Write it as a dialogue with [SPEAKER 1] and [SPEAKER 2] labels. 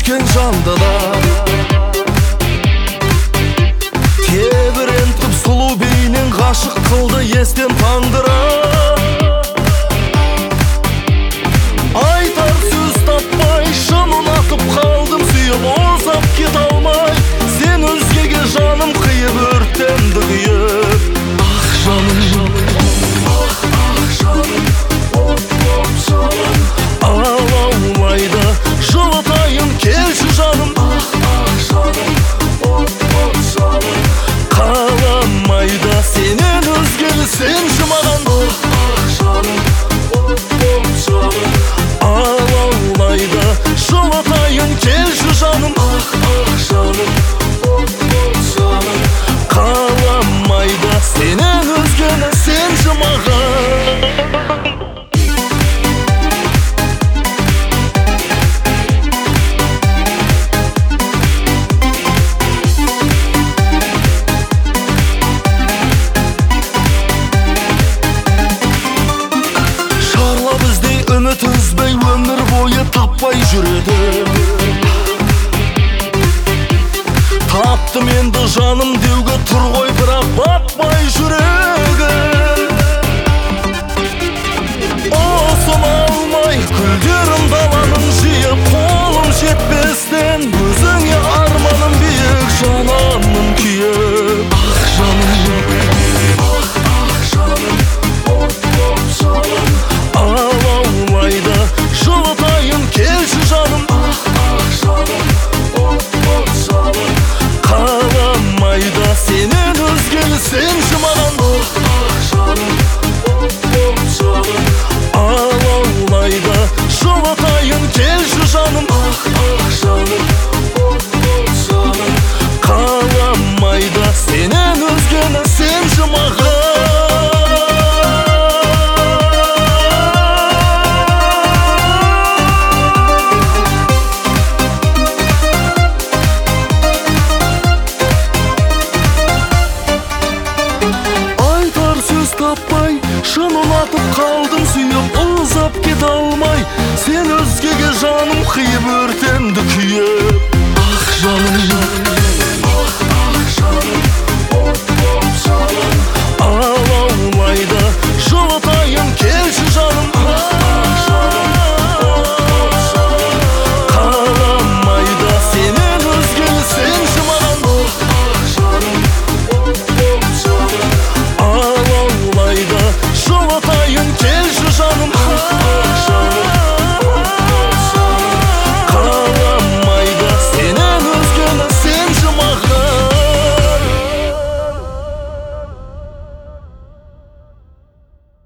[SPEAKER 1] өшкен жандыда тебірентіп сұлу бейнең ғашық қылды естен таңдыра. Айтар сөз таппай шын ұнатып қалдым сүйіп, ұзап кете алмай сен өзгеге жаным қиып өртенді күйіп. Ах жаным, ах жаным, от боп жаным, алаулайды жылытайын келші жаным. Ах жаным, от боп жаным, қаламайды сенен өзгені сен жұмаған. Ах жаным, от боп жаным, алаулайды жылытайын келші жаным. Ах жаным, от боп жаным, қаламайды сенен өзгені сен жұмаған. Үміт үзбей өмір бойы таппай жүреді. Таптым енді жаным деуге тұр ғой, бірақ батпай жүрегім. Осыны алмай күлдерім даланың жиып, қолым жетпестен өзіңе арманым биік, жанымның күйіп. Ах жаным, ах жаным, от боп жаным, алаулайды жылытайын келші жаным. Ах жаным, от боп жаным, қаламайды сенен өзгені сен жұмаған. Ах жаным, от боп жаным, алаулайды жылытайын келші жаным. Ах жаным, от боп жаным, қаламайды сенен өзгені сен жұмаған. Таппай шын ұнатып қалдым сүйіп, ұзап кете алмай сен өзгеге жаным қиып өртенді күйіп. Ах жаным,